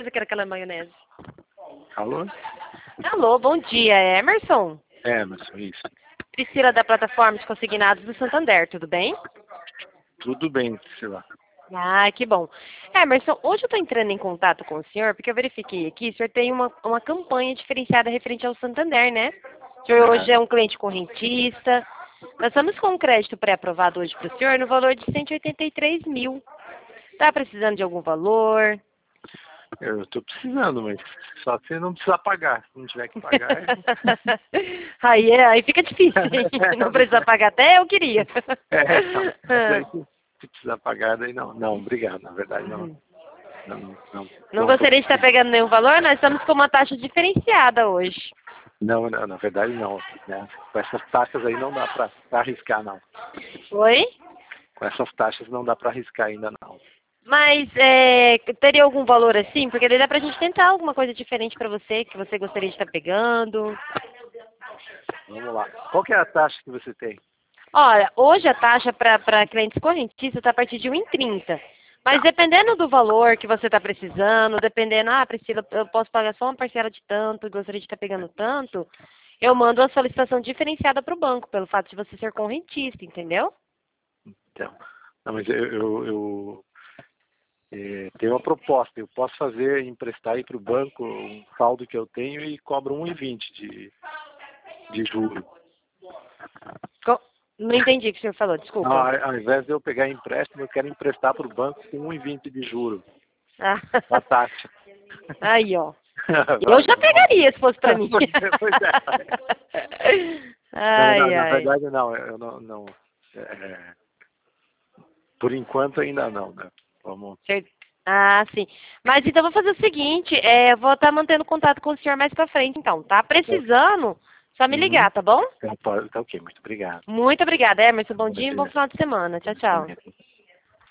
certeza que era aquela maionese. Alô? Alô, bom dia, Emerson. Emerson, isso. Priscila da plataforma de consignados do Santander, tudo bem? Tudo bem, Priscila. Ah, que bom. Emerson, hoje eu estou entrando em contato com o senhor porque eu verifiquei aqui, o senhor tem uma campanha diferenciada referente ao Santander, né? O senhor hoje é um cliente correntista. Nós estamos com um crédito pré-aprovado hoje para o senhor no valor de 183 mil. Está precisando de algum valor? Eu estou precisando, mas só se não precisar pagar. Se não tiver que pagar... Aí fica difícil, hein? Não precisa pagar até, eu queria. Se precisar pagar, daí não. Não, obrigado. Na verdade, não. Não gostaria de estar pegando nenhum valor? Nós estamos com uma taxa diferenciada hoje. Não, na verdade não. Né? Com essas taxas aí não dá para arriscar, não. Oi? Com essas taxas não dá para arriscar ainda, não. Mas teria algum valor assim? Porque daí dá pra gente tentar alguma coisa diferente para você, que você gostaria de estar pegando. Vamos lá. Qual que é a taxa que você tem? Olha, hoje a taxa para clientes correntistas está a partir de 1,30. Mas dependendo do valor que você está precisando, dependendo, Priscila, eu posso pagar só uma parcela de tanto, gostaria de estar pegando tanto, eu mando uma solicitação diferenciada para o banco, pelo fato de você ser correntista, entendeu? Então, não, mas eu tenho uma proposta. Eu posso emprestar aí para o banco um saldo que eu tenho e cobro 1,20 de juro. Não entendi o que o senhor falou, desculpa. Ao invés de eu pegar empréstimo, eu quero emprestar para o banco com 1,20 de juro. A taxa. Aí, ó. Eu já pegaria se fosse para mim. Pois é. Na verdade, não. Eu não por enquanto, ainda não. Né? Vamos... sim. Mas então, vou fazer o seguinte. Eu vou estar mantendo contato com o senhor mais para frente, então. Tá precisando? Só me ligar, tá bom? Tá ok. Muito obrigado. Muito obrigada, Emerson. Bom dia e bom final de semana. Tchau, tchau.